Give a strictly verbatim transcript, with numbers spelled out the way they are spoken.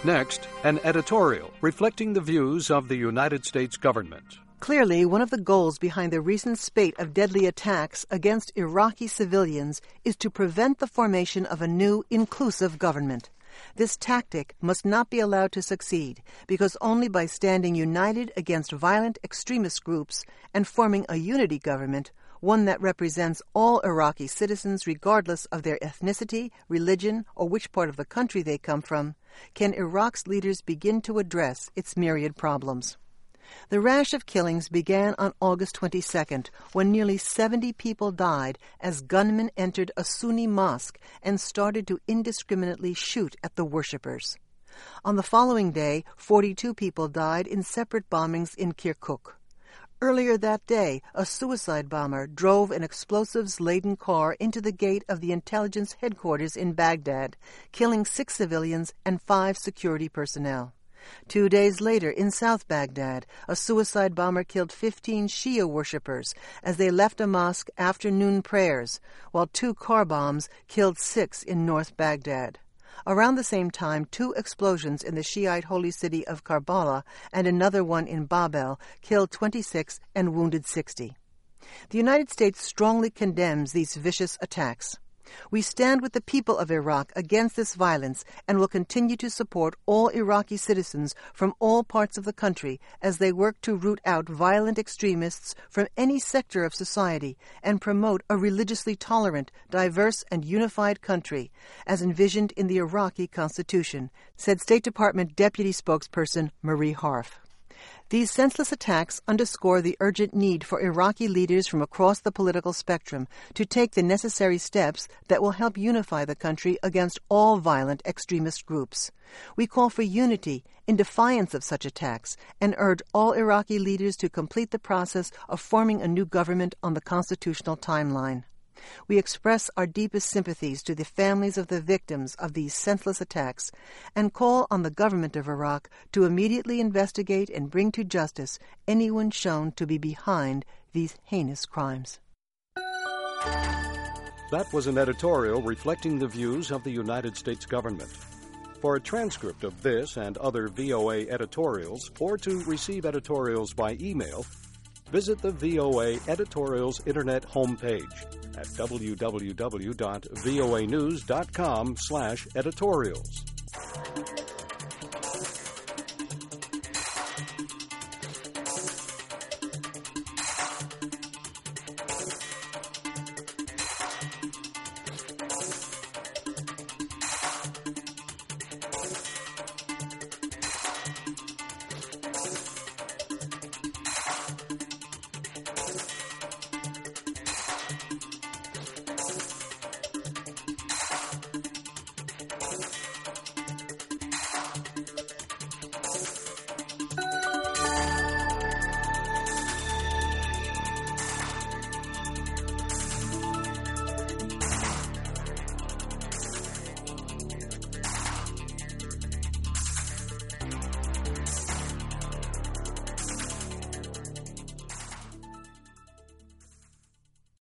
Next, an editorial reflecting the views of the United States government. Clearly, one of the goals behind the recent spate of deadly attacks against Iraqi civilians is to prevent the formation of a new, inclusive government. This tactic must not be allowed to succeed, because only by standing united against violent extremist groups and forming a unity government, one that represents all Iraqi citizens regardless of their ethnicity, religion, or which part of the country they come from, can Iraq's leaders begin to address its myriad problems. The rash of killings began on August twenty-second, when nearly seventy people died as gunmen entered a Sunni mosque and started to indiscriminately shoot at the worshippers. On the following day, forty-two people died in separate bombings in Kirkuk. Earlier that day, a suicide bomber drove an explosives-laden car into the gate of the intelligence headquarters in Baghdad, killing six civilians and five security personnel. Two days later, in South Baghdad, a suicide bomber killed fifteen Shia worshippers as they left a mosque after noon prayers, while two car bombs killed six in North Baghdad. Around the same time, two explosions in the Shiite holy city of Karbala and another one in Babel killed twenty-six and wounded sixty. The United States strongly condemns these vicious attacks. We stand with the people of Iraq against this violence and will continue to support all Iraqi citizens from all parts of the country as they work to root out violent extremists from any sector of society and promote a religiously tolerant, diverse, and unified country, as envisioned in the Iraqi Constitution, said State Department Deputy Spokesperson Marie Harf. These senseless attacks underscore the urgent need for Iraqi leaders from across the political spectrum to take the necessary steps that will help unify the country against all violent extremist groups. We call for unity in defiance of such attacks and urge all Iraqi leaders to complete the process of forming a new government on the constitutional timeline. We express our deepest sympathies to the families of the victims of these senseless attacks and call on the government of Iraq to immediately investigate and bring to justice anyone shown to be behind these heinous crimes. That was an editorial reflecting the views of the United States government. For a transcript of this and other V O A editorials, or to receive editorials by email, visit the V O A Editorials Internet homepage at w w w dot voa news dot com slash editorials.